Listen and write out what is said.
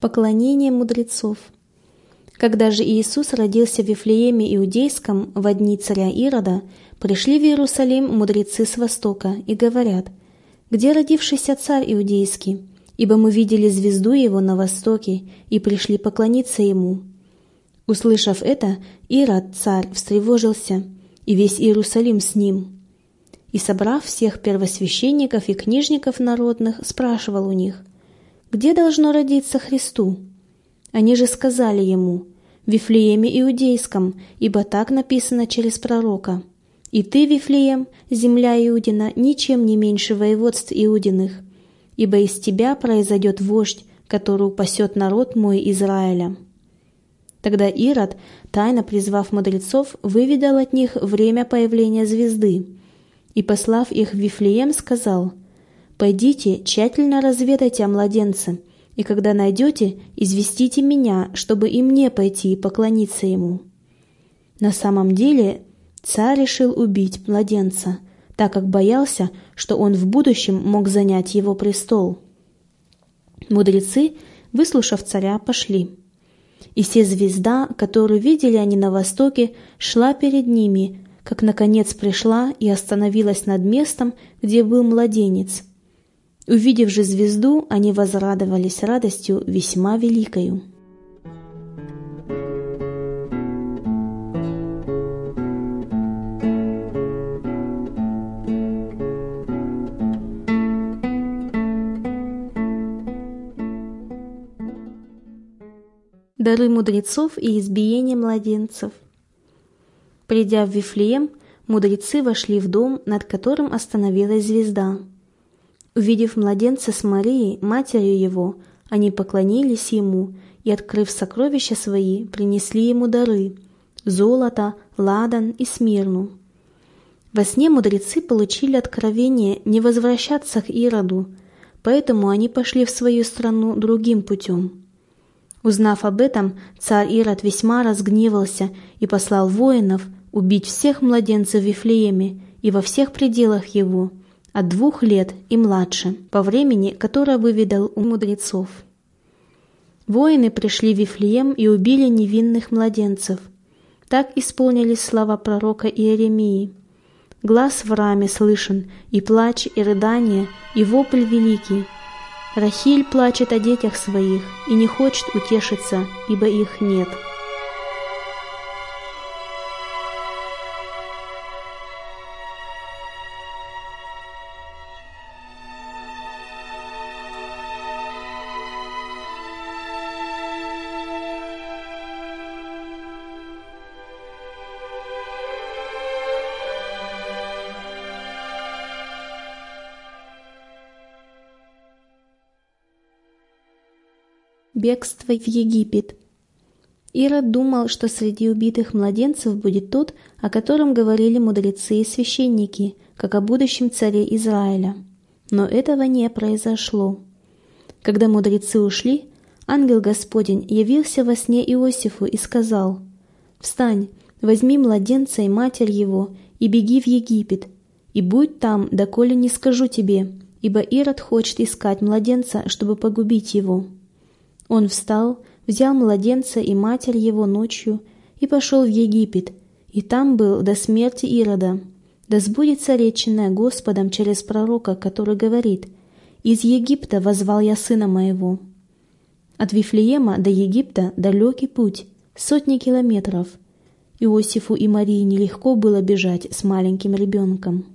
Поклонение мудрецов. Когда же Иисус родился в Вифлееме Иудейском во дни царя Ирода, пришли в Иерусалим мудрецы с востока и говорят: «Где родившийся царь Иудейский? Ибо мы видели звезду его на востоке и пришли поклониться ему». Услышав это, Ирод, царь, встревожился, и весь Иерусалим с ним. И, собрав всех первосвященников и книжников народных, спрашивал у них: «Где должно родиться Христу?» Они же сказали ему: «В Вифлееме Иудейском, ибо так написано через пророка: и ты, Вифлеем, земля Иудина, ничем не меньше воеводств Иудиных, ибо из тебя произойдет вождь, который упасет народ мой Израиля». Тогда Ирод, тайно призвав мудрецов, выведал от них время появления звезды, и, послав их в Вифлеем, сказал: «Пойдите, тщательно разведайте о младенце, и когда найдете, известите меня, чтобы и мне пойти и поклониться ему». На самом деле царь решил убить младенца, так как боялся, что он в будущем мог занять его престол. Мудрецы, выслушав царя, пошли. И се звезда, которую видели они на востоке, шла перед ними, как наконец пришла и остановилась над местом, где был младенец. Увидев же звезду, они возрадовались радостью весьма великою. Дары мудрецов и избиение младенцев. Придя в Вифлеем, мудрецы вошли в дом, над которым остановилась звезда. Увидев младенца с Марией, матерью его, они поклонились ему и, открыв сокровища свои, принесли ему дары – золото, ладан и смирну. Во сне мудрецы получили откровение не возвращаться к Ироду, поэтому они пошли в свою страну другим путем. Узнав об этом, царь Ирод весьма разгневался и послал воинов убить всех младенцев в Вифлееме и во всех пределах его, от 2 лет и младше, по времени, которое выведал у мудрецов. Воины пришли в Вифлеем и убили невинных младенцев. Так исполнились слова пророка Иеремии: «Глас в раме слышен, и плач, и рыдание, и вопль великий. Рахиль плачет о детях своих и не хочет утешиться, ибо их нет». Бегство в Египет. Ирод думал, что среди убитых младенцев будет тот, о котором говорили мудрецы и священники, как о будущем царе Израиля. Но этого не произошло. Когда мудрецы ушли, ангел Господень явился во сне Иосифу и сказал: «Встань, возьми младенца и матерь его, и беги в Египет, и будь там, доколе не скажу тебе, ибо Ирод хочет искать младенца, чтобы погубить его». Он встал, взял младенца и матерь его ночью и пошел в Египет, и там был до смерти Ирода. Да сбудется реченное Господом через пророка, который говорит: «Из Египта воззвал я сына моего». От Вифлеема до Египта далекий путь, 100 километров. Иосифу и Марии нелегко было бежать с маленьким ребенком.